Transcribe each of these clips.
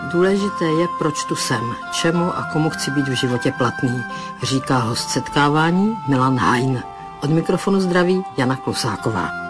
Důležité je, proč tu jsem, čemu a komu chci být v životě platný, říká host setkávání Milan Hein. Od mikrofonu zdraví Jana Klusáková.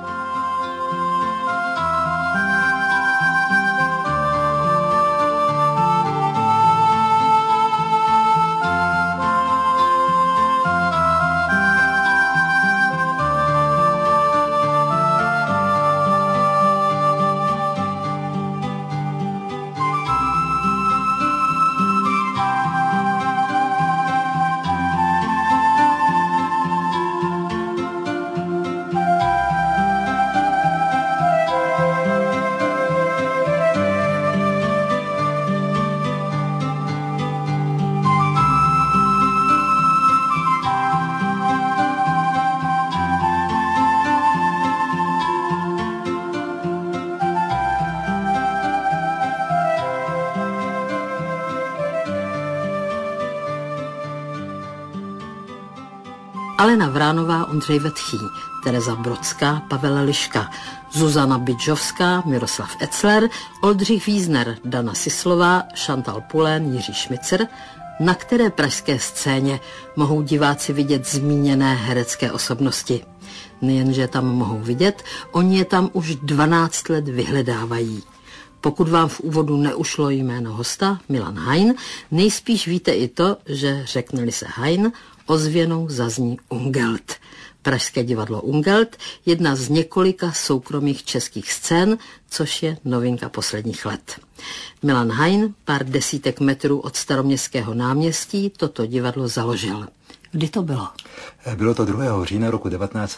Alena Vránová, Ondřej Vetchý, Tereza Brodská, Pavel Liška, Zuzana Bydžovská, Miroslav Etzler, Oldřich Wiesner, Dana Sislová, Chantal Poulain, Jiří Šmicr, na které pražské scéně mohou diváci vidět zmíněné herecké osobnosti. Nejenže tam mohou vidět, oni je tam už 12 let vyhledávají. Pokud vám v úvodu neušlo jméno hosta, Milan Hein, nejspíš víte i to, že řekne-li se Hein, ozvěnou zazní Ungelt. Pražské divadlo Ungelt, jedna z několika soukromých českých scén, což je novinka posledních let. Milan Hein pár desítek metrů od Staroměstského náměstí toto divadlo založil. Kdy to bylo? Bylo to 2. října roku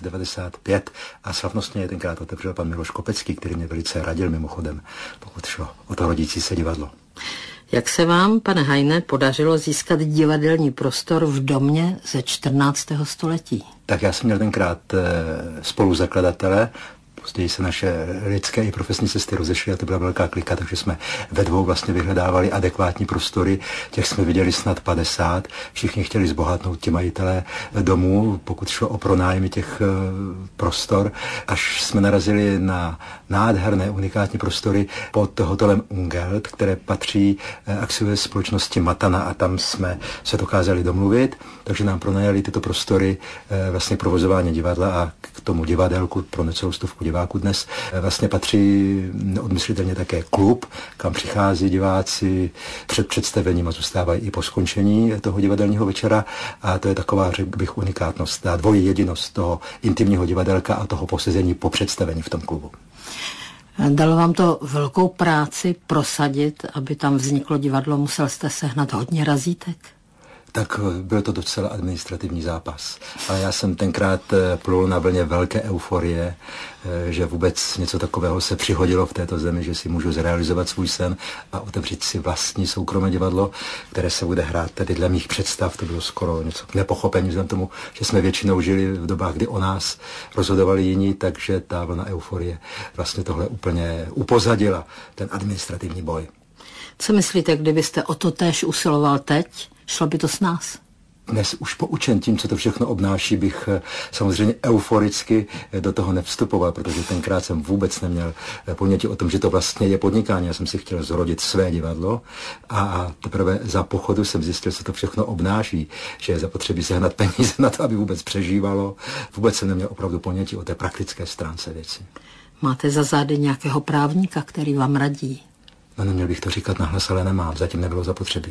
1995 a slavnostně je tenkrát otevřel pan Miloš Kopecký, který mě velice radil mimochodem, pokud šlo o to rodící se divadlo. Jak se vám, pane Heine, podařilo získat divadelní prostor v domě ze 14. století? Tak já jsem měl tenkrát spoluzakladatele, později se naše lidské i profesní cesty rozešly a to byla velká klika, takže jsme ve dvou vlastně vyhledávali adekvátní prostory, těch jsme viděli snad 50, všichni chtěli zbohatnout ti majitelé domů, pokud šlo o pronájmy těch prostor, až jsme narazili na nádherné unikátní prostory pod hotelem Ungelt, které patří akciové společnosti Matana a tam jsme se dokázali domluvit, takže nám pronajali tyto prostory vlastně provozování divadla a k tomu divadelku pro necelou stovku diváků dnes vlastně patří odmyslitelně také klub, kam přichází diváci před představením a zůstávají i po skončení toho divadelního večera a to je taková, řekl bych, unikátnost, ta dvojí jedinost toho intimního divadelka a toho posezení po představení v tom klubu. Dalo vám to velkou práci prosadit, aby tam vzniklo divadlo, musel jste sehnat hodně razítek? Tak byl to docela administrativní zápas. Ale já jsem tenkrát plul na vlně velké euforie, že vůbec něco takového se přihodilo v této zemi, že si můžu zrealizovat svůj sen a otevřít si vlastní soukromé divadlo, které se bude hrát tedy dle mých představ. To bylo skoro něco k nepochopení vzhledem tomu, že jsme většinou žili v dobách, kdy o nás rozhodovali jiní, takže ta vlna euforie vlastně tohle úplně upozadila, ten administrativní boj. Co myslíte, kdybyste o to též usiloval teď? Šlo by to s nás? Dnes už poučen tím, co to všechno obnáší, bych samozřejmě euforicky do toho nevstupoval, protože tenkrát jsem vůbec neměl ponětí o tom, že to vlastně je podnikání. Já jsem si chtěl zrodit své divadlo a teprve za pochodu jsem zjistil, co to všechno obnáší, že je zapotřebí sehnat peníze na to, aby vůbec přežívalo. Vůbec jsem neměl opravdu ponětí o té praktické stránce věci. Máte za zády nějakého právníka, který vám radí? No, neměl bych to říkat nahlas, ale nemám. Zatím nebylo zapotřebí.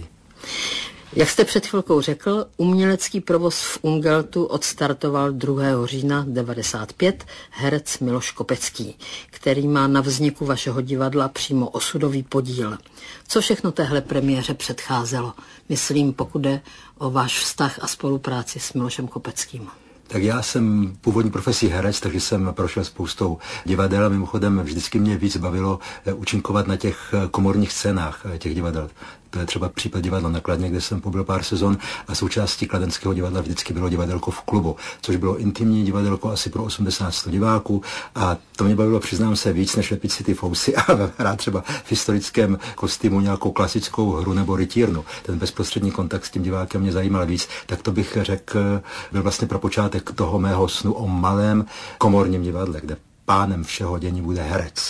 Jak jste před chvilkou řekl, umělecký provoz v Ungeltu odstartoval 2. října 1995 herec Miloš Kopecký, který má na vzniku vašeho divadla přímo osudový podíl. Co všechno téhle premiéře předcházelo? Myslím, pokud jde o váš vztah a spolupráci s Milošem Kopeckým. Tak já jsem původní profesí herec, takže jsem prošel spoustou divadel. Mimochodem vždycky mě víc bavilo účinkovat na těch komorních scénách těch divadel. To je třeba případ divadla na Kladně, kde jsem pobyl pár sezon a součástí kladenského divadla vždycky bylo divadelko v klubu, což bylo intimní divadelko asi pro 80-100 diváků a to mě bavilo, přiznám se, víc než lepit si ty fousy a hrát třeba v historickém kostýmu nějakou klasickou hru nebo rytírnu. Ten bezprostřední kontakt s tím divákem mě zajímal víc, tak to bych řekl, byl vlastně pro počátek toho mého snu o malém komorním divadle, kde pánem všeho dění bude herec.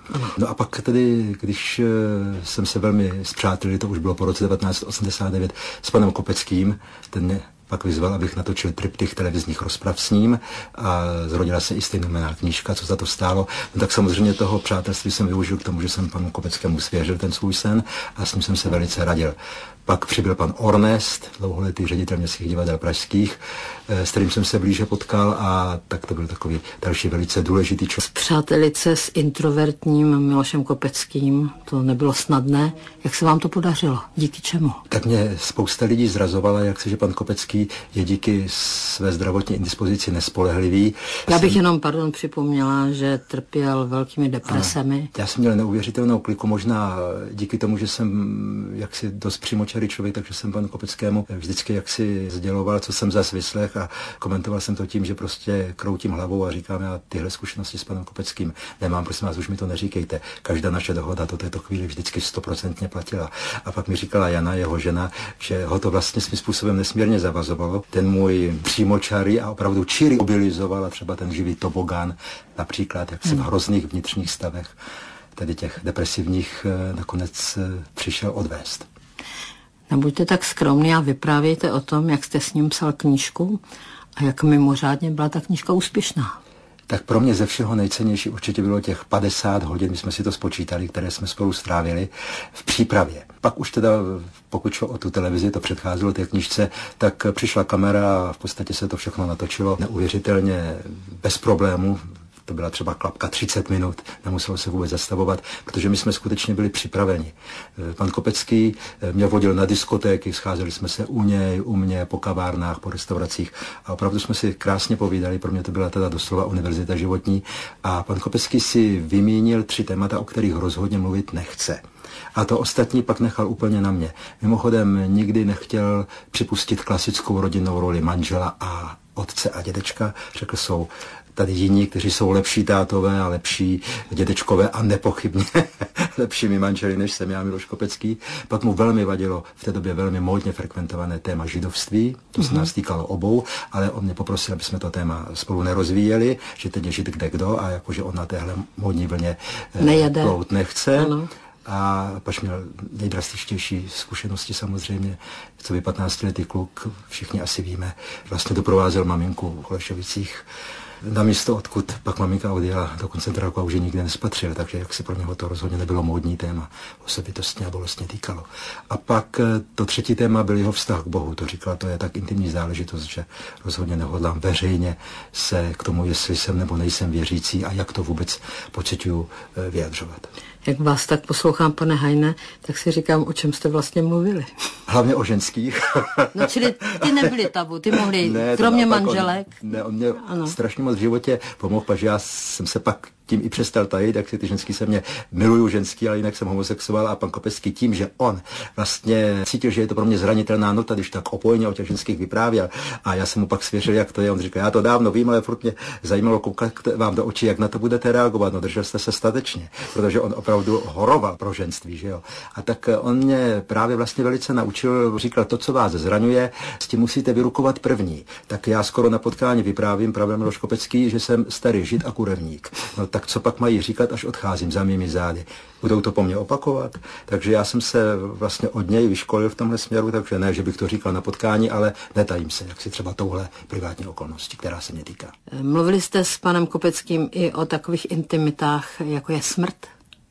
No a pak tedy, když jsem se velmi spřátelil, to už bylo po roce 1989, s panem Kopeckým, ten mě pak vyzval, abych natočil triptych televizních rozprav s ním a zrodila se i stejnojmenná knížka, co za to stálo. No tak samozřejmě toho přátelství jsem využil k tomu, že jsem panu Kopeckému svěřil ten svůj sen a s ním jsem se velice radil. Pak přibyl pan Ornest, dlouholetý ředitel městských divadel pražských, s kterým jsem se blíže potkal a tak to byl takový další velice důležitý člověk. Přátelit se s introvertním Milošem Kopeckým, to nebylo snadné. Jak se vám to podařilo? Díky čemu? Tak mě spousta lidí zrazovala, jak se, že pan Kopecký je díky své zdravotní indispozici nespolehlivý. Já bych jenom, připomněla, že trpěl velkými depresemi. Já jsem měl neuvěřitelnou kliku, možná díky tomu, že jsem jaksi dost přímočarý člověk, takže jsem panu Kopeckému vždycky jaksi sděloval, co jsem zas vyslech a komentoval jsem to tím, že prostě kroutím hlavou a říkám, já tyhle zkušenosti s panem Kopeckým nemám, prosím vás, už mi to neříkejte. Každá naše dohoda to této chvíli vždycky 100% platila. A pak mi říkala Jana, jeho žena, že ho to vlastně svým způsobem nesmírně zavazovalo. Ten můj přímočarý a opravdu čirý mobilizoval a třeba ten živý tobogán, například, jak si v hrozných vnitřních stavech, tedy těch depresivních, nakonec přišel odvést. Nebuďte tak skromný a vyprávějte o tom, jak jste s ním psal knížku a jak mimořádně byla ta knížka úspěšná. Tak pro mě ze všeho nejcennější určitě bylo těch 50 hodin, my jsme si to spočítali, které jsme spolu strávili v přípravě. Pak už teda, pokud šlo o tu televizi, to předcházelo té knížce, tak přišla kamera a v podstatě se to všechno natočilo neuvěřitelně bez problémů. To byla třeba klapka 30 minut, nemuselo se vůbec zastavovat, protože my jsme skutečně byli připraveni. Pan Kopecký mě vodil na diskotéky, scházeli jsme se u něj, u mě, po kavárnách, po restauracích a opravdu jsme si krásně povídali, pro mě to byla teda doslova univerzita životní a pan Kopecký si vymínil 3 témata, o kterých rozhodně mluvit nechce. A to ostatní pak nechal úplně na mě. Mimochodem nikdy nechtěl připustit klasickou rodinnou roli manžela a otce a dědečka, řekl, jsou tady jiní, kteří jsou lepší tátové a lepší dědečkové a nepochybně lepšími manželi, než jsem já, Miloš Kopecký. Pak mu velmi vadilo v té době velmi módně frekventované téma židovství, to se nás týkalo obou, ale on mě poprosil, aby jsme to téma spolu nerozvíjeli, že teď je žid kde kdo a jakože on na téhle módní vlně plout nechce. Ano. A pak měl nejdrastičtější zkušenosti samozřejmě, co by 15letý kluk, všichni asi víme, vlastně doprovázel maminku v Holešovicích na místo, odkud pak maminka odjela do koncentráku a už ji nikde nespatřil, takže jak si pro něho to rozhodně nebylo módní téma, osobitostně a bolestně týkalo. A pak to 3. téma byl jeho vztah k Bohu, to říkal, to je tak intimní záležitost, že rozhodně nehodlám veřejně se k tomu, jestli jsem nebo nejsem věřící a jak to vůbec pociťuju, vyjadřovat. Jak vás tak poslouchám, pane Hajne, tak si říkám, o čem jste vlastně mluvili. Hlavně o ženských. No čili ty nebyly tabu, ty mohli, kromě manželek. On mě strašně moc v životě pomohl, protože já jsem se pak tím i přestal tajit, jak si ty ženský se mě miluju ženský, ale jinak jsem homosexuál a pan Kopecký tím, že on vlastně cítil, že je to pro mě zranitelná nota, když tak opojně o těch ženských vyprávěl a já jsem mu pak svěřil, jak to je. On říkal, já to dávno vím, ale furt mě zajímalo koukat vám do očí, jak na to budete reagovat. No držel jste se statečně, protože on opravdu horoval pro ženství, že jo. A tak on mě právě vlastně velice naučil, říkal, to, co vás zraňuje, s tím musíte vyrukovat první. Tak já skoro na potkání vyprávím, pravil Miloš Kopecký, že jsem starý žid a kurevník. No tak co pak mají říkat, až odcházím za mými zády? Budou to po mně opakovat? Takže já jsem se vlastně od něj vyškolil v tomhle směru, takže ne, že bych to říkal na potkání, ale netajím se, jak si třeba touhle privátní okolnosti, která se mě týká. Mluvili jste s panem Kopeckým i o takových intimitách, jako je smrt?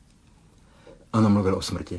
Ano, mluvil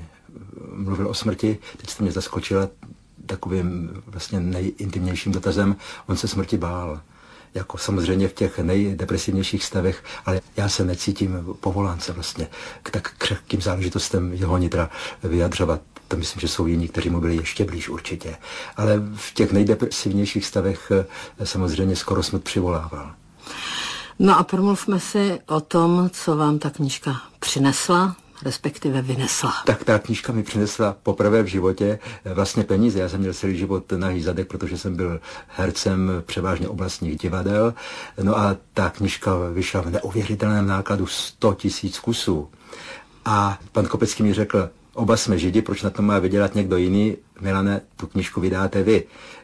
o smrti. Teď jste mě zaskočila takovým vlastně nejintimnějším dotazem. On se smrti bál. Jako samozřejmě v těch nejdepresivnějších stavech, ale já se necítím povolán se vlastně k tak křehkým záležitostem jeho nitra vyjadřovat. To myslím, že jsou jiní, kteří mu byli ještě blíž určitě. Ale v těch nejdepresivnějších stavech samozřejmě skoro smrt přivolával. No a promluvme si o tom, co vám ta knížka přinesla, respektive vynesla. Tak ta knížka mi přinesla poprvé v životě vlastně peníze. Já jsem měl celý život nahý zadek, protože jsem byl hercem převážně oblastních divadel. No a ta knížka vyšla v neuvěřitelném nákladu 100 000 kusů. A pan Kopecký mi řekl, oba jsme židi, proč na tom má vydělat někdo jiný? Milane, tu knížku vydáte vy.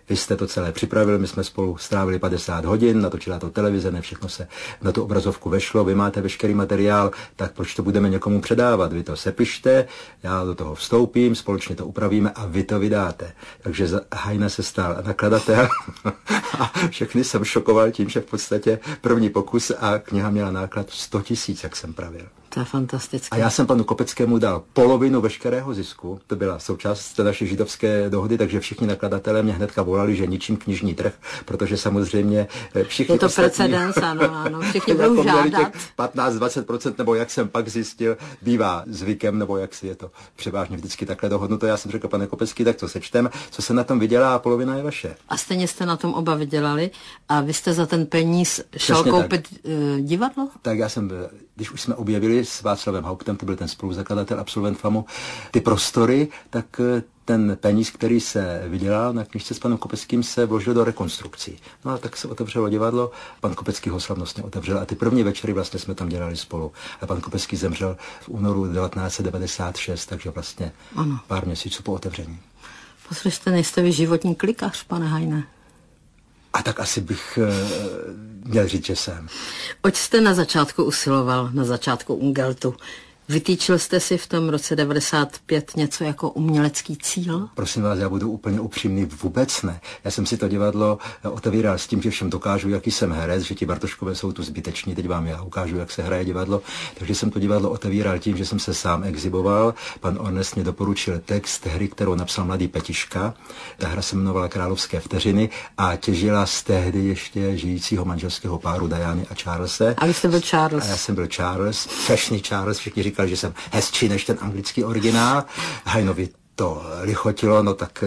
vy jste to celé připravil, my jsme spolu strávili 50 hodin, natočila to televize, ne všechno se na tu obrazovku vešlo, vy máte veškerý materiál, tak proč to budeme někomu předávat? Vy to sepište, já do toho vstoupím, společně to upravíme a vy to vydáte. Takže Heine se stal nakladatel a všechny jsem šokoval tím, že v podstatě první pokus a kniha měla náklad 100 000, jak jsem pravil. To je fantastické. A já jsem panu Kopeckému dal polovinu veškerého zisku, to byla součást té naší židovské dohody, takže všichni nakladatelé mě hnedka volali, že ničím knižní trh, protože samozřejmě všichni je to ostatní... precedens, ano, všichni budou žádat. 15-20%, nebo jak jsem pak zjistil, bývá zvykem, nebo jak si je to převážně vždycky takhle dohodnuto. Já jsem řekl, pane Kopecký, tak to sečtem, co se na tom vydělá a polovina je vaše. A stejně jste na tom oba vydělali a vy jste za ten peníz šel koupit divadlo? Tak já jsem, když už jsme objevili s Václavem Hauptem, to byl ten spoluzakladatel, absolvent FAMu, ty prostory, tak ten peníz, který se vydělal na knižce s panem Kopeckým, se vložil do rekonstrukcí. No a tak se otevřelo divadlo, pan Kopecký ho slavnostně otevřel a ty první večery vlastně jsme tam dělali spolu. A pan Kopecký zemřel v únoru 1996, takže vlastně pár měsíců po otevření. Poslyšte, nejste vy životní klikař, pane Heine? A tak asi bych měl říct, že jsem. Oč jste na začátku usiloval, na začátku Ungeltu? Vytýčil jste si v tom roce 95 něco jako umělecký cíl? Prosím vás, já budu úplně upřímný, vůbec ne. Já jsem si to divadlo otevíral s tím, že všem dokážu, jaký jsem herec, že ti Bartoškové jsou tu zbyteční, teď vám já ukážu, jak se hraje divadlo. Takže jsem to divadlo otevíral tím, že jsem se sám exiboval. Pan Ornest mě doporučil text hry, kterou napsal mladý Petiška. Ta hra se jmenovala Královské vteřiny a těžila z tehdy ještě žijícího manželského páru Diany a Charlese. A vy jste byl Charles. A já jsem byl Charles, fešný Charles, všichni říkali, že jsem hezčí než ten anglický originál. Heinovi to lichotilo, no tak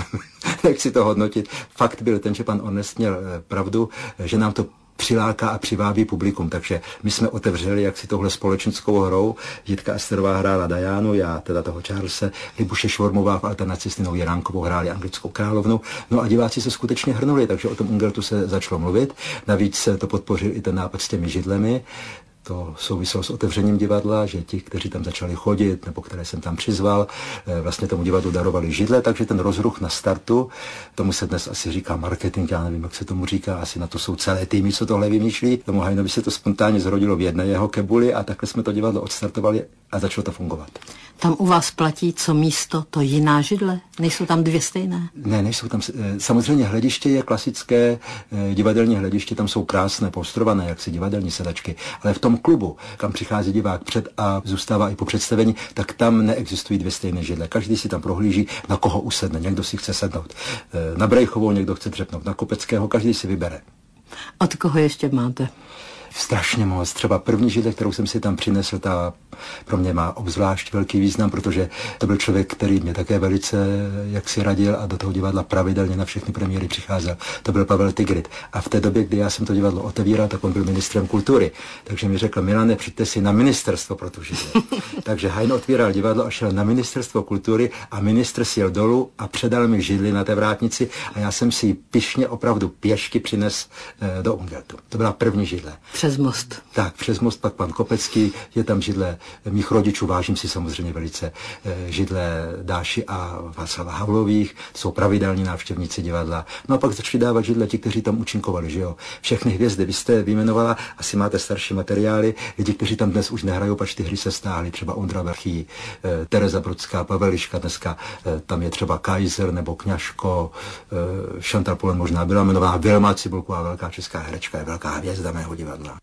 nechci to hodnotit. Fakt byl ten, že pan Ornest měl pravdu, že nám to přiláká a přivábí publikum, takže my jsme otevřeli jaksi touhle společenskou hrou. Jitka Esterová hrála Dianu, já teda toho Charlese, Libuše Švormová v alternaci s Ninou Jeránkovou hráli anglickou královnu. No a diváci se skutečně hrnuli, takže o tom Ungeltu se začalo mluvit. Navíc to podpořil i ten nápad s těmi židlemi. To souviselo s otevřením divadla, že ti, kteří tam začali chodit, nebo které jsem tam přizval, vlastně tomu divadlu darovali židle, takže ten rozruch na startu, tomu se dnes asi říká marketing, já nevím, jak se tomu říká, asi na to jsou celé týmy, co tohle vymýšlí. Tomu Heinovi se to spontánně zrodilo v jedné jeho kebuli a takhle jsme to divadlo odstartovali a začalo to fungovat. Tam u vás platí co místo, to jiná židle? Nejsou tam dvě stejné? Ne, nejsou tam. Samozřejmě hlediště je klasické, divadelní hlediště, tam jsou krásné, postrované, jak si divadelní sedačky, ale v tom klubu, kam přichází divák před a zůstává i po představení, tak tam neexistují dvě stejné židle. Každý si tam prohlíží, na koho usedne. Někdo si chce sednout na Brejchovou, někdo chce dřepnout na Kopeckého, každý si vybere. Od koho ještě máte? Strašně moc. Třeba první židle, kterou jsem si tam přinesl, ta pro mě má obzvlášť velký význam, protože to byl člověk, který mě také velice jaksi radil a do toho divadla pravidelně na všechny premiéry přicházel. To byl Pavel Tigrit. A v té době, kdy já jsem to divadlo otevíral, tak on byl ministrem kultury. Takže mi řekl: Milane, přijďte si na ministerstvo pro tu židli. Takže Heine otvíral divadlo a šel na ministerstvo kultury a ministr sjel dolů a předal mi židli na té vrátnici a já jsem si ji pyšně opravdu pěšky přines do Ungeltu. To byla první židle. Přes most. Tak, přes most, pak pan Kopecký, je tam židle mých rodičů, vážím si samozřejmě velice židle Dáši a Václava Havlových, jsou pravidelní návštěvníci divadla. No a pak začali dávat židle ti, kteří tam účinkovali, že jo. Všechny hvězdy, vy jste vyjmenovala, asi máte starší materiály, lidi, kteří tam dnes už nehrajou, pač ty hry se stáhly, třeba Ondra Vrchý, Tereza Brodská, Pavel Liška, dneska tam je třeba Kaiser nebo Kňažko, Chantal Polen možná byla jmenovaná, Vilma Cibulková, velká česká herečka, je velká hvězda mého divadla.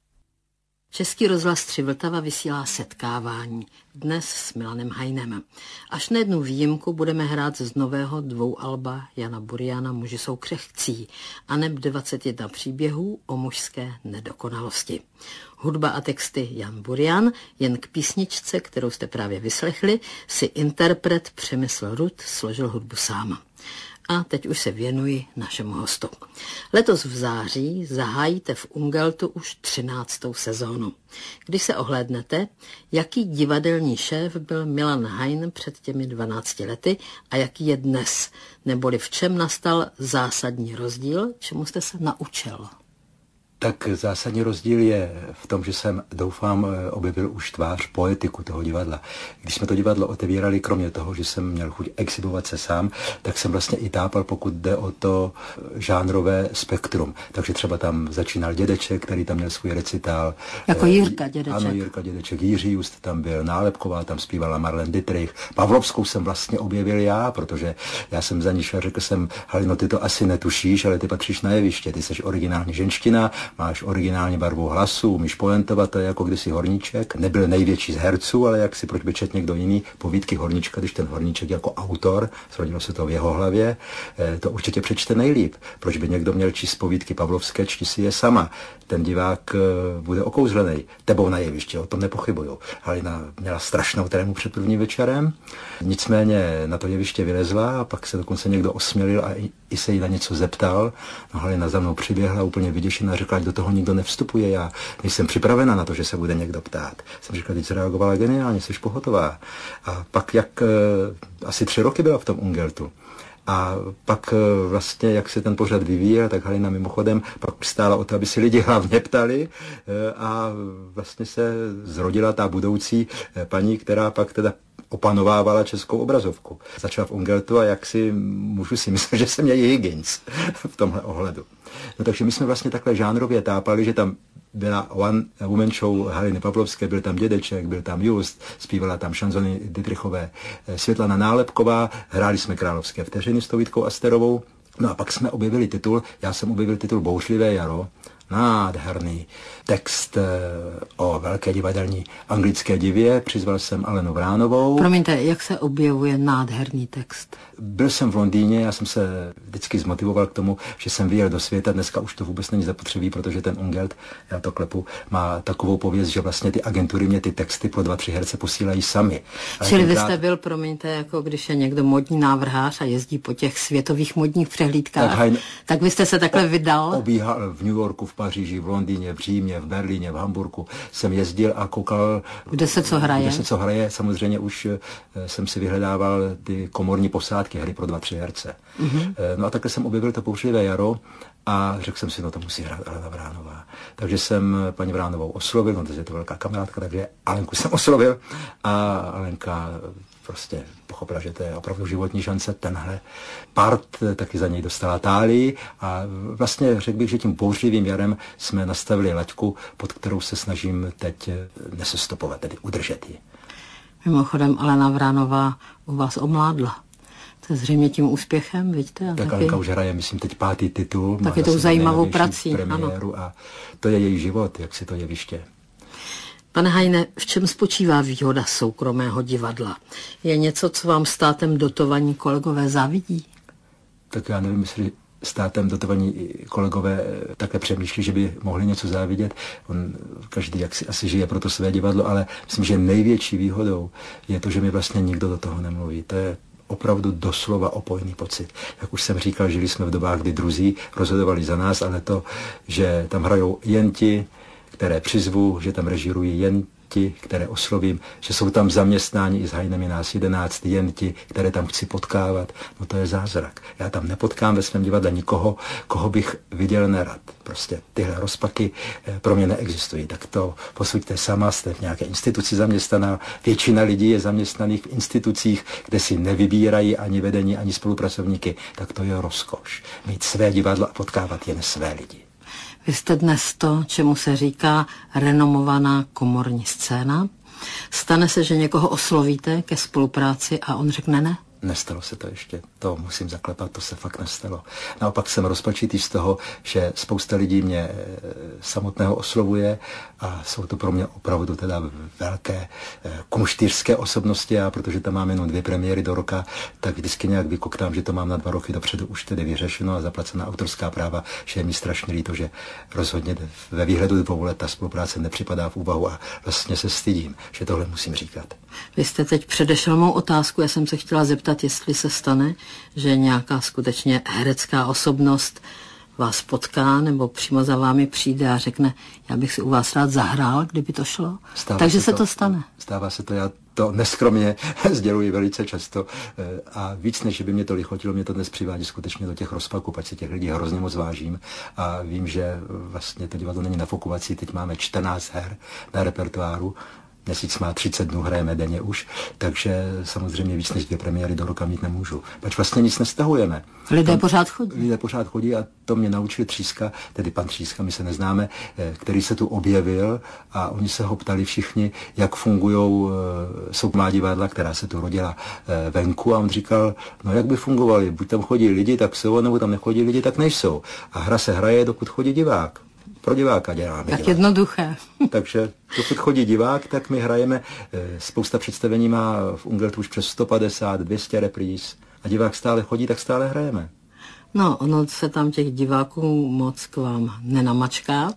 Český rozhlas 3 Vltava vysílá Setkávání. Dnes s Milanem Heinem. Až na jednu výjimku budeme hrát z nového dvoualba Jana Buriana Muži jsou křehcí a neb 21 příběhů o mužské nedokonalosti. Hudba a texty Jan Burian, jen k písničce, kterou jste právě vyslechli, si interpret Přemysl Rud složil hudbu sám. A teď už se věnuji našemu hostu. Letos v září zahájíte v Ungeltu už 13. sezónu. Když se ohlédnete, jaký divadelní šéf byl Milan Hein před těmi 12 lety a jaký je dnes, neboli v čem nastal zásadní rozdíl, čemu jste se naučil? Tak zásadní rozdíl je v tom, že jsem, doufám, objevil už tvář, poetiku toho divadla. Když jsme to divadlo otevírali, kromě toho, že jsem měl chuť exhibovat se sám, tak jsem vlastně i tápal, pokud jde o to žánrové spektrum. Takže třeba tam začínal Dědeček, který tam měl svůj recitál. Jako Jirka Dědeček. Ano, Jirka Dědeček, Jiří Just tam byl, Nálepková tam zpívala, Marlene Dietrich. Pavlovskou jsem vlastně objevil já, protože já jsem za ní šel, řekl jsem, Halino, ty to asi netušíš, ale ty patříš na jeviště, ty jsi originální ženština, máš originální barvu hlasu, umíš poentovat, to je jako kdysi Horníček. Nebyl největší z herců, ale jak si proč by čet někdo jiný povídky Horníčka, když ten Horníček jako autor, zrodilo se to v jeho hlavě, to určitě přečte nejlíp. Proč by někdo měl číst povídky Pavlovské, čti si je sama. Ten divák bude okouzlený. Tebou na jevišti, o tom nepochybuju. Halina měla strašnou trému před prvním večerem, nicméně na to jeviště vylezla a pak se dokonce někdo osmělil a i se jí na něco zeptal. No, Halina za mnou přiběhla úplně vyděšená a řekla, do toho nikdo nevstupuje, já nejsem připravena na to, že se bude někdo ptát. Jsem říkal, teď reagovala geniálně, jsi pohotová. A pak asi 3 roky byla v tom Ungeltu. A pak vlastně, jak se ten pořad vyvíjel, tak Halina mimochodem pak stála o to, aby si lidi hlavně ptali a vlastně se zrodila ta budoucí paní, která pak teda opanovávala českou obrazovku. Začala v Ungeltu a jak si můžu si myslet, že jsem měl Higgins v tomhle ohledu. No takže my jsme vlastně takhle žánrově tápali, že tam byla one woman show Haliny Pavlovské, byl tam Dědeček, byl tam Just, zpívala tam šanzony Dietrichové, Světlana Nálepková, hráli jsme Královské vteřiny s tou Vítkou Asterovou. No a pak jsme objevili titul, já jsem objevil titul Bouřlivé jaro, nádherný text o velké divadelní anglické divě, přizval jsem Alenu Vránovou. Promiňte, jak se objevuje nádherný text? Byl jsem v Londýně, já jsem se vždycky zmotivoval k tomu, že jsem vyjel do světa, dneska už to vůbec není zapotřebí, protože ten Ungelt, já to klepu, má takovou pověst, že vlastně ty agentury mě ty texty pro 2-3 herce posílají sami. Čili vy jste byl, promiňte, jako když je někdo modní návrhář a jezdí po těch světových modních přehlídkách, tak vy jste se takhle vydal? Obíhal v New Yorku, v Paříži, v Londýně, v Římě, v Berlíně, v Hamburku jsem jezdil a koukal, kde se co hraje. Samozřejmě už jsem si vyhledával ty komorní posádky, hry pro 2-3 herce. Mm-hmm. No a takhle jsem objevil to Bouřlivé jaro a řekl jsem si, no to musí hrát Alena Vránová. Takže jsem paní Vránovou oslovil, no to je to velká kamarádka, takže Alenku jsem oslovil a Alenka prostě pochopila, že to je opravdu životní šance. Tenhle part taky za něj dostala Tálii a vlastně řekl bych, že tím Bouřlivým jarem jsme nastavili laťku, pod kterou se snažím teď nesestopovat, tedy udržet ji. Mimochodem Alena Vránová u vás omládla. To je zřejmě tím úspěchem, vidíte? Tak Alenka už hraje, myslím, teď 5. titul. Tak je to zajímavou prací. Premiéru ano. A to je její život, jak si to jeviště. Pane Hajne, v čem spočívá výhoda soukromého divadla? Je něco, co vám státem dotovaní kolegové závidí? Tak já nevím, jestli státem dotovaní kolegové také přemýšlí, že by mohli něco závidět. Každý jak si asi žije pro to své divadlo, ale myslím, že největší výhodou je to, že mi vlastně nikdo do toho nemluví. To je opravdu doslova opojný pocit. Jak už jsem říkal, žili jsme v dobách, kdy druzí rozhodovali za nás, ale to, že tam hrajou jen ti, které přizvu, že tam režírují jen ti, které oslovím, že jsou tam zaměstnáni i s Hajnem je nás 11, jen ti, které tam chci potkávat, no to je zázrak. Já tam nepotkám ve svém divadle nikoho, koho bych viděl nerad. Prostě tyhle rozpaky pro mě neexistují. Tak to posuďte sama, jste v nějaké instituci zaměstnaná. Většina lidí je zaměstnaných v institucích, kde si nevybírají ani vedení, ani spolupracovníky. Tak to je rozkoš. Mít své divadlo a potkávat jen své lidi. Vy jste dnes to, čemu se říká renomovaná komorní scéna. Stane se, že někoho oslovíte ke spolupráci a on řekne ne? Nestalo se to ještě, to musím zaklepat, to se fakt nestalo. Naopak jsem rozpačitý z toho, že spousta lidí mě samotného oslovuje a jsou to pro mě opravdu teda velké kunštýřské osobnosti a protože tam mám jenom 2 premiéry do roka, tak vždycky nějak vykoktám, že to mám na 2 roky dopředu už tedy vyřešeno a zaplacená autorská práva, že je mi strašně líto, že rozhodně ve výhledu 2 let ta spolupráce nepřipadá v úvahu a vlastně se stydím, že tohle musím říkat. Vy jste teď předešel mou otázku, já jsem se chtěla zeptat, jestli se stane, že nějaká skutečně herecká osobnost vás potká nebo přímo za vámi přijde a řekne, já bych si u vás rád zahrál, kdyby to šlo. Takže se to stane. Stává se to, já to neskromně sděluji velice často a víc, než by mě to lichotilo, mě to dnes přivádí skutečně do těch rozpaků, pač si těch lidí hrozně moc vážím a vím, že vlastně to divadlo není nafokovací, teď máme 14 her na repertoáru, měsíc má 30 dnů, hrajeme denně už, takže samozřejmě víc než 2 premiéry do roka mít nemůžu. Pač vlastně nic nestahujeme. Lidé pořád chodí. Lidé pořád chodí a to mě naučil Tříska, tedy pan Tříska, my se neznáme, který se tu objevil a oni se ho ptali všichni, jak fungujou soukromá divadla, která se tu rodila venku a on říkal, no jak by fungovaly, buď tam chodí lidi, tak jsou, nebo tam nechodí lidi, tak nejsou. A hra se hraje, dokud chodí divák. Pro diváka děláme. Tak divák. Jednoduché. Takže dokud chodí divák, tak my hrajeme, spousta představení má v Ungeltu už přes 150, 200 repríz a divák stále chodí, tak stále hrajeme. No, ono se tam těch diváků moc k vám nenamačká.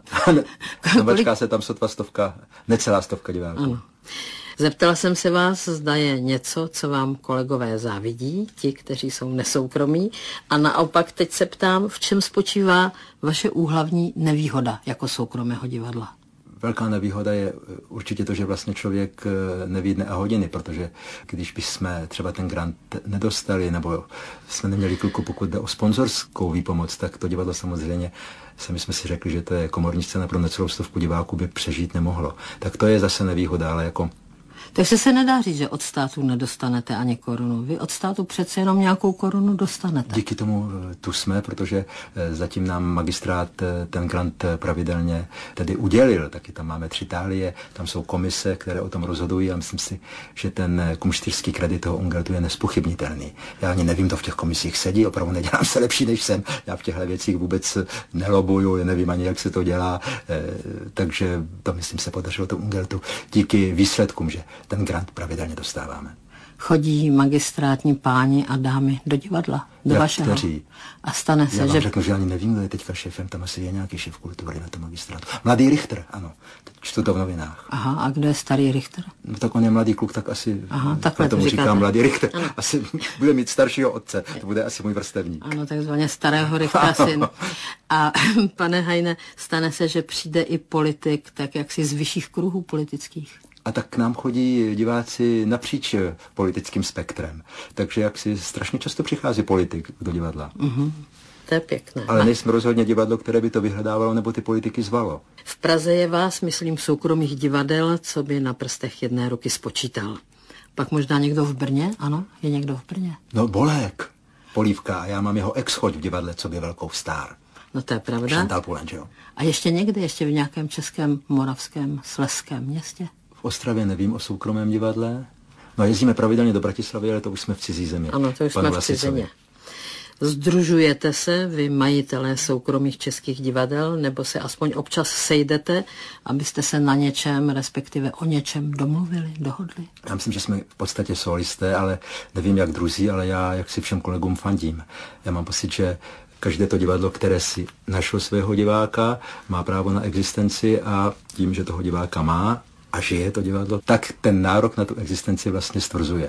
Namačká se tam sotva 100, necelá 100 diváků. Ano. Zeptala jsem se vás, zda je něco, co vám kolegové závidí, ti, kteří jsou nesoukromí, a naopak teď se ptám, v čem spočívá vaše úhlavní nevýhoda jako soukromého divadla? Velká nevýhoda je určitě to, že vlastně člověk neví dne a hodiny, protože když bychom třeba ten grant nedostali, nebo jsme neměli kluku, pokud jde o sponzorskou výpomoc, tak to divadlo samozřejmě, sami jsme si řekli, že to je komorní scéna pro necelou 100 diváků, by přežít nemohlo. Tak to je zase nevýhoda, ale jako... Takže se nedá říct, že od státu nedostanete ani korunu. Vy od státu přece jenom nějakou korunu dostanete. Díky tomu tu jsme, protože zatím nám magistrát ten grant pravidelně tedy udělil. Taky tam máme 3 talie, tam jsou komise, které o tom rozhodují a myslím si, že ten kumštýrský kredit toho Ungeltu je nespochybnitelný. Já ani nevím, to v těch komisích sedí, opravdu nedělám se lepší, než jsem. Já v těchto věcích vůbec nelobuju, nevím ani, jak se to dělá, takže to myslím se podařilo tomu Ungeltu díky výsledkům, že ten grant pravidelně dostáváme. Chodí magistrátní páni a dámy do divadla, do vašeho. A stane se, já vám řeknu, že ani nevím, kdo je teďka šéfem, tam asi je nějaký šéf kultury na tom magistrátu. Mladý Richter, ano, čtu to v novinách. Aha, a kdo je starý Richter? No, tak on je mladý kluk, tak asi, takhle tomu říkám mladý Richter, ano. Asi bude mít staršího otce, to bude asi můj vrstevník. Ano, takzvaně starého Richtera syn. A pane Hajne, stane se, že přijde i politik, tak jaksi z vyšších kruhů politických? A tak k nám chodí diváci napříč politickým spektrem. Takže jak si strašně často přichází politik do divadla. To je pěkné. Ale nejsme rozhodně divadlo, které by to vyhledávalo nebo ty politiky zvalo. V Praze je vás, myslím, soukromých divadel, co by na prstech jedné ruky spočítal. Pak možná někdo v Brně, ano? Je někdo v Brně? No Bolek, Polívka, a já mám jeho ex-choď v divadle, co by velkou star. No to je pravda. Chantal Poulen, že jo? A ještě někde, ještě v nějakém českém, moravském, slezském městě? V Ostravě nevím o soukromém divadle. No jezdíme pravidelně do Bratislavy, ale to už jsme v cizí zemi. Ano, to už jsme v cizině. Združujete se, vy majitelé soukromých českých divadel, nebo se aspoň občas sejdete, abyste se na něčem, respektive o něčem domluvili, dohodli? Já myslím, že jsme v podstatě solisté, ale nevím jak druzí, ale já jak si všem kolegům fandím. Já mám pocit, že každé to divadlo, které si našlo svého diváka, má právo na existenci a tím, že toho diváka má a žije to divadlo, tak ten nárok na tu existenci vlastně stvrzuje.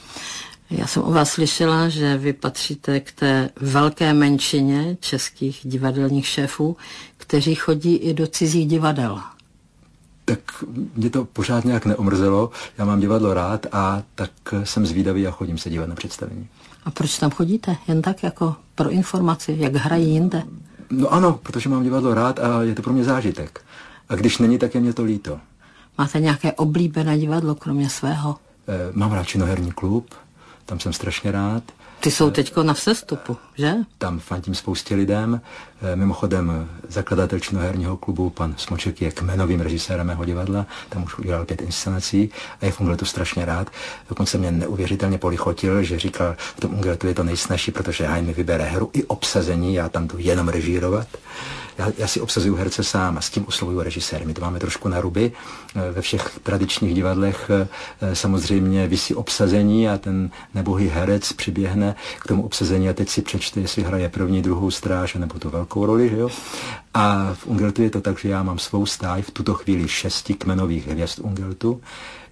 Já jsem o vás slyšela, že vy patříte k té velké menšině českých divadelních šéfů, kteří chodí i do cizích divadel. Tak mě to pořád nějak neomrzelo. Já mám divadlo rád a tak jsem zvídavý a chodím se dívat na představení. A proč tam chodíte? Jen tak jako pro informaci, jak hrají jinde? No ano, protože mám divadlo rád a je to pro mě zážitek. A když není, tak je mě to líto. Máte nějaké oblíbené divadlo, kromě svého? Mám rád Činoherní klub, tam jsem strašně rád. Ty jsou teďko na vsestupu, že? Tam fandím spoustě lidem. Mimochodem zakladatel Činoherního klubu, pan Smoček, je kmenovým režisérem mého divadla. Tam už udělal 5 inscenací a je v Ungeltu strašně rád. Dokonce mě neuvěřitelně polichotil, že říkal, v tom Ungeltu je to nejsnažší, protože Hajn mi vybere hru i obsazení, já tam jdu jenom režírovat. Já si obsazuju herce sám a s tím oslovuju režiséry. My to máme trošku na ruby. Ve všech tradičních divadlech samozřejmě visí obsazení a ten nebohý herec přiběhne k tomu obsazení a teď si přečte, jestli hraje první, druhou stráž nebo tu velkou roli, že jo? A v Ungeltu je to tak, že já mám svou stáj v tuto chvíli 6 kmenových hvězd Ungeltu,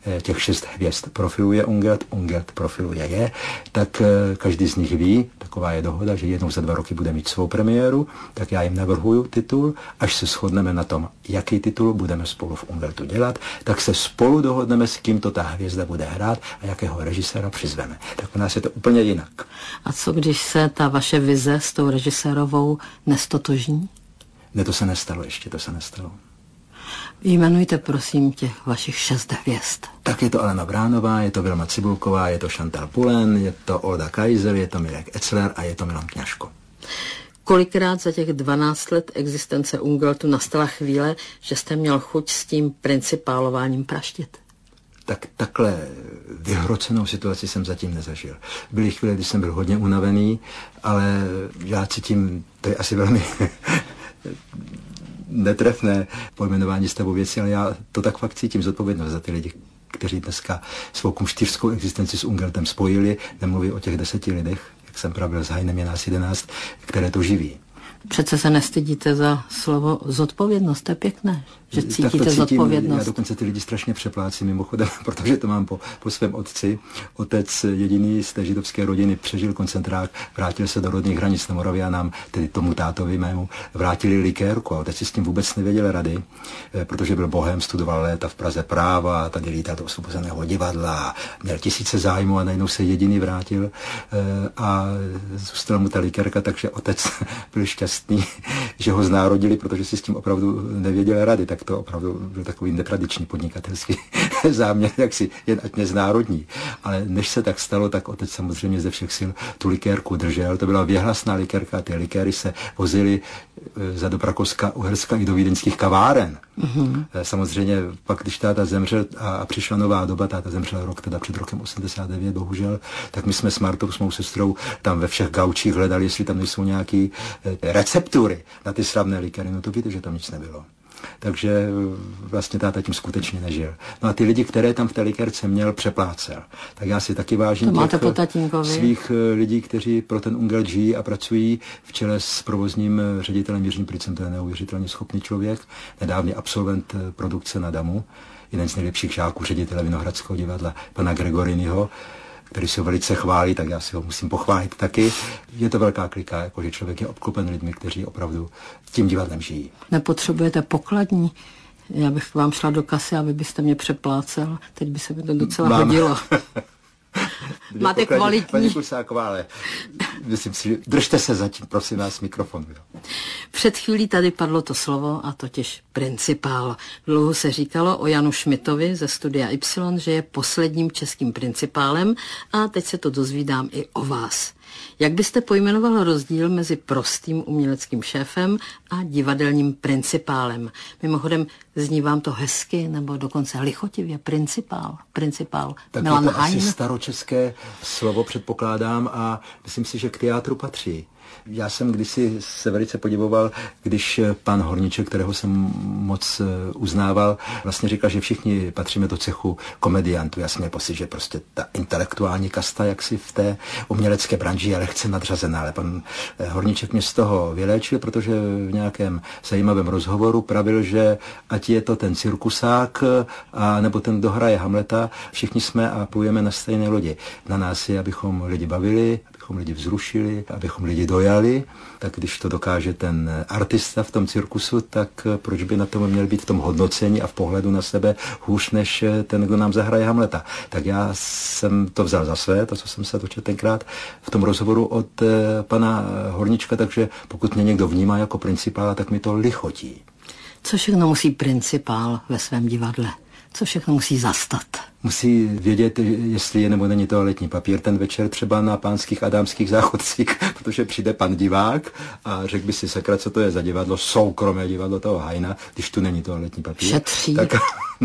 těch 6 hvězd profiluje Ungelt profiluje je, tak každý z nich ví, taková je dohoda, že jednou za 2 roky bude mít svou premiéru, tak já jim navrhuju titul, až se shodneme na tom, jaký titul budeme spolu v Ungeltu dělat, tak se spolu dohodneme, s kým to ta hvězda bude hrát a jakého režiséra přizveme. Tak u nás je to úplně jinak. A co když se ta vaše vize s tou režisérovou nestotožní? Ne, to se nestalo ještě, to se nestalo. Jmenujte prosím těch vašich 6 hvězd. Tak je to Alena Bránová, je to Vilma Cibulková, je to Chantal Poulain, je to Olda Kaiser, je to Mirek Etzler a je to Milan Kňažko. Kolikrát za těch 12 let existence Ungeltu nastala chvíle, že jste měl chuť s tím principálováním praštit? Tak takhle vyhrocenou situaci jsem zatím nezažil. Byly chvíle, kdy jsem byl hodně unavený, ale já cítím, to je asi velmi netrefné pojmenování stavu věci, ale já to tak fakt cítím, zodpovědnost za ty lidi, kteří dneska svou kumštířskou existenci s Ungeltem spojili, nemluví o těch 10 lidech, jak jsem pravil, s Heinem je nás 11, které to živí. Přece se nestydíte za slovo zodpovědnost, to je pěkné, že cítíte zodpovědnost. Já dokonce ty lidi strašně přeplácím mimochodem, protože to mám po svém otci. Otec jediný z té židovské rodiny přežil koncentrák, vrátil se do rodných hranic na Moravě a nám, tedy tomu tátovi mému, vrátili likérku a otec si s tím vůbec nevěděl rady, protože byl bohem, studoval léta v Praze práva, tady lítal do Osvobozeného divadla, měl tisíce zájmů a najednou se jediný vrátil a zůstala mu ta likérka, takže otec byl šťastný, že ho znárodili, protože si s tím opravdu nevěděl rady, tak to opravdu byl takový netradiční podnikatelský záměr, jak si jen ať neznárodní. Ale než se tak stalo, tak otec samozřejmě ze všech sil tu likérku držel. To byla věhlasná likérka a ty likéry se vozily za do Rakouska, Uherska i do vídeňských kaváren. Mm-hmm. Samozřejmě pak, když táta zemřel a přišla nová doba, táta zemřel rok, teda před rokem 89, bohužel, tak my jsme s Martou, s mou sestrou, tam ve všech gaučích hledali, jestli tam nejsou nějaký receptury na ty slavné likéry. No to víte, že tam nic nebylo. Takže vlastně táta tím skutečně nežil. No a ty lidi, které tam v té likérce měl, přeplácel. Tak já si taky vážím těch svých lidí, kteří pro ten Ungelt žijí a pracují v čele s provozním ředitelem Jiřím Pricem, to je neuvěřitelně schopný člověk, nedávný absolvent produkce na Damu, jeden z nejlepších žáků ředitele Vinohradského divadla, pana Gregorinyho, který se velice chválí, tak já si ho musím pochválit taky. Je to velká klika, jakože člověk je obklopen lidmi, kteří opravdu tím divadlem žijí. Nepotřebujete pokladní? Já bych k vám šla do kasy a vy byste mě přeplácel. Teď by se mi to docela hodilo. Máte kvalitní. Paní Kusáková, ale myslím si, držte se zatím, prosím vás, mikrofon. Jo. Před chvílí tady padlo to slovo, a totiž principál. Dlouho se říkalo o Janu Šmitovi ze Studia Y, že je posledním českým principálem a teď se to dozvídám i o vás. Jak byste pojmenoval rozdíl mezi prostým uměleckým šéfem a divadelním principálem? Mimochodem, zní vám to hezky nebo dokonce lichotivě? Principál. Tak Milan je to Hein? asi staročeské slovo, předpokládám, a myslím si, že k teátru patří. Já jsem kdysi se velice podivoval, když pan Horníček, kterého jsem moc uznával, vlastně říkal, že všichni patříme do cechu komediantů. Já jsem měl pocit, že prostě ta intelektuální kasta jaksi v té umělecké branži je lehce nadřazená, ale pan Horníček mě z toho vyléčil, protože v nějakém zajímavém rozhovoru pravil, že ať je to ten cirkusák a nebo ten, kdo hraje Hamleta, všichni jsme a plujeme na stejné lodi. Na nás je, abychom lidi bavili, abychom lidi vzrušili, abychom lidi dojali, tak když to dokáže ten artista v tom cirkusu, tak proč by na tom měl být v tom hodnocení a v pohledu na sebe hůř než ten, kdo nám zahraje Hamleta. Tak já jsem to vzal za své, to, co jsem se dočetl tenkrát v tom rozhovoru od pana Horníčka, takže pokud mě někdo vnímá jako principála, tak mi to lichotí. Co všechno musí principál ve svém divadle? Co všechno musí zastat? Musí vědět, jestli je nebo není toaletní papír ten večer třeba na pánských a dámských záchodcích, protože přijde pan divák a řekl by si, sakra, co to je za divadlo, soukromé divadlo toho Heina, když tu není toaletní papír. Šetří. Tak,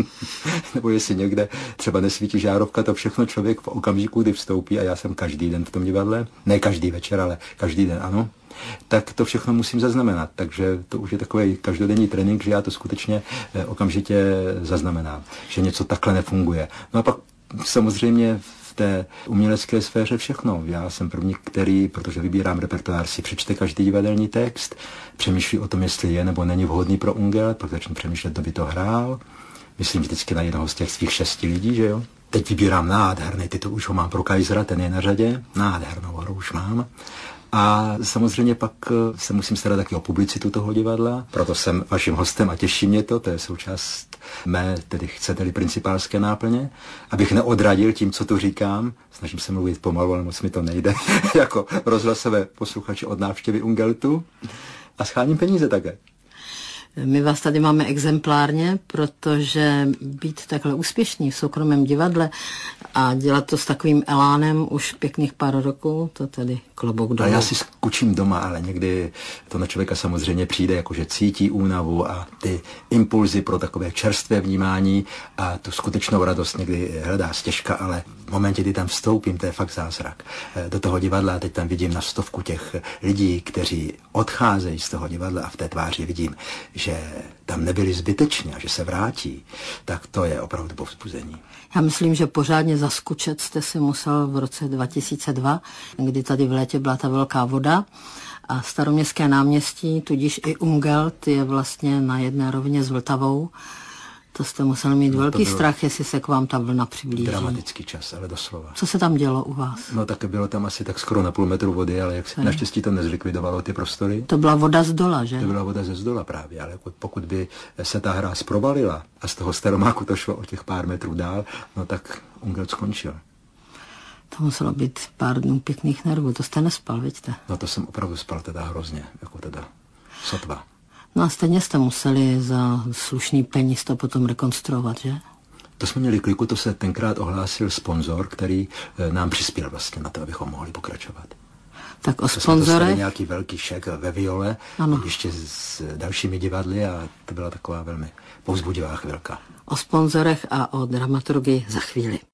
nebo jestli někde třeba nesvítí žárovka, to všechno člověk v okamžiku, kdy vstoupí, a já jsem každý den v tom divadle, ne každý večer, ale každý den, ano, tak to všechno musím zaznamenat. Takže to už je takový každodenní trénink, že já to skutečně okamžitě zaznamenám, že něco takhle nefunguje. No a pak samozřejmě v té umělecké sféře všechno. Já jsem první, který, protože vybírám repertoár, si přečte každý divadelní text, přemýšlí o tom, jestli je nebo není vhodný pro Ungelt, pak začnu přemýšlet, kdo by to hrál. myslím vždycky na jednoho z těch svých 6 lidí, že jo. Teď vybírám nádherný titul, už ho mám pro Kaisera, ten je na řadě, nádhernou hru už mám. A samozřejmě pak se musím starat taky o publicitu toho divadla, proto jsem vaším hostem a těší mě to je součást mé, tedy chcete-li principálské náplně, abych neodradil tím, co tu říkám, snažím se mluvit pomalu, ale moc mi to nejde, jako rozhlasové posluchači od návštěvy Ungeltu a scháním peníze také. My vás tady máme exemplárně, protože být takhle úspěšný v soukromém divadle a dělat to s takovým elánem už pěkných pár roků, to tedy klobouk dolů. A já si skučím doma, ale někdy to na člověka samozřejmě přijde, jakože cítí únavu a ty impulzy pro takové čerstvé vnímání a tu skutečnou radost někdy hledá stěžka, ale v momentě, kdy tam vstoupím, to je fakt zázrak. Do toho divadla a teď tam vidím na stovku těch lidí, kteří odcházejí z toho divadla a v té tváři vidím, že tam nebyli zbytečně a že se vrátí, tak to je opravdu povzbuzení. Já myslím, že pořádně zaskučet jste si musel v roce 2002, kdy tady v létě byla ta velká voda a Staroměstské náměstí, tudíž i Ungelt je vlastně na jedné rovině s Vltavou. To jste musel mít velký strach, jestli se k vám ta vlna přiblíží. Dramatický čas, ale doslova. Co se tam dělo u vás? No tak bylo tam asi tak skoro na půl metru vody, ale jak naštěstí to nezlikvidovalo ty prostory. To byla voda z dola, že? To byla voda ze zdola právě, ale pokud by se ta hra zprovalila a z toho Staromáku to šlo o těch pár metrů dál, no tak Ungelt skončil. To muselo být pár dnů pěkných nervů, to jste nespal, vidíte? No to jsem opravdu spal teda hrozně, jako teda sotva. No a stejně jste museli za slušný peníz to potom rekonstruovat, že? To jsme měli kliku, to se tenkrát ohlásil sponzor, který nám přispěl vlastně na to, abychom mohli pokračovat. Tak o sponzorech... jsme dostali nějaký velký šek ve Viole, ano. Ještě s dalšími divadly a to byla taková velmi povzbudivá chvilka. O sponzorech a o dramaturgii za chvíli.